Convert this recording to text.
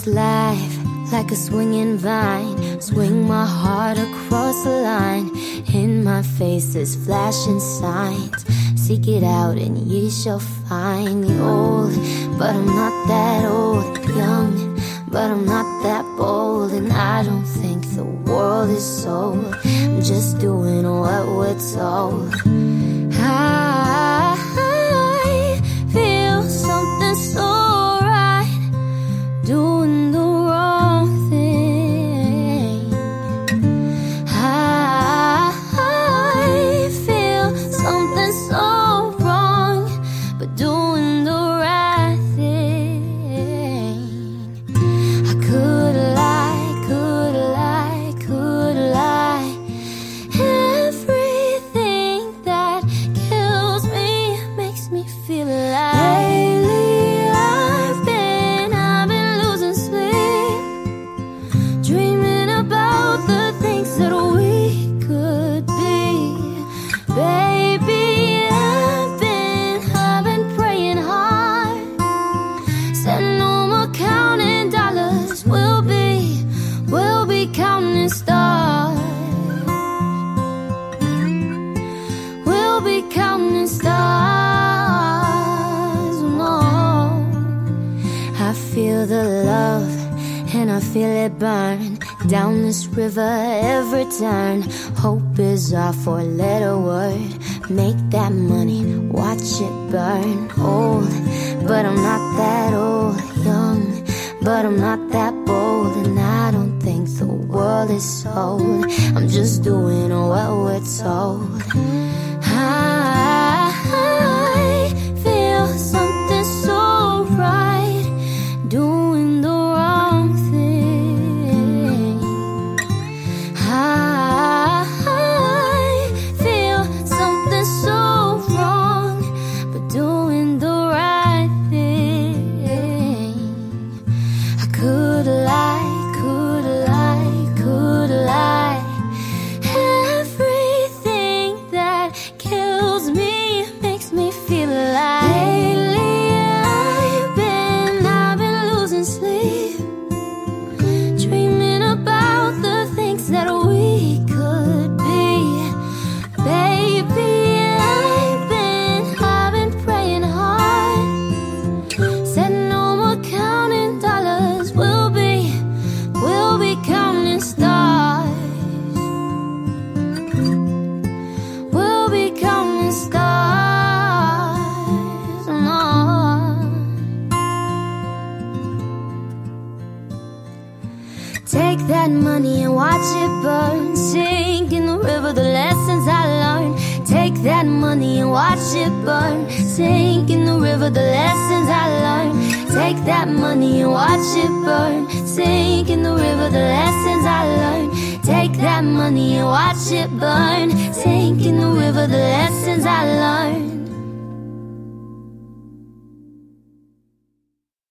this life like a swinging vine. Swing my heart across the line. In my face is flashing signs. Seek it out and ye shall find me. Old, but I'm not that old. Young, but I'm not that bold. And I don't think the world is sold. I'm just doing what we're told. I feel something so right, doing the wrong thing. I feel something so wrong, but doing the right thing. I could lie, could lie, could lie. Everything that kills me makes me feel alive. Lately I've been losing sleep, dreaming about the things that we could be. Baby, I've been praying hard. Said no more counting dollars, we'll be counting stars. We'll be counting stars, no. I feel the love and I feel it burn down this river every turn. Hope is our four-letter word. Make that money, watch it burn. Old, but I'm not that old. Young, but I'm not that bold. And I don't think the world is sold. I'm just doing what we're told. I feel something so right, doing the wrong thing. I feel something so wrong, but doing the right thing. I could lie, could lie, could lie. Everything that kills me makes me feel alive. Lately I've been losing sleep, dreaming about the things that we could be. Baby, I've been praying hard. Said no more counting dollars, we'll be counting stars. We'll be counting stars, no. Take that money and watch it burn. Sink in the river the lessons I learned. Take that money and watch it burn. Sink in the river the lessons I learned. Take that money and watch it burn. Sink in the river the lessons I learned. Take that money and watch it burn. Sink in the river the lessons I learned.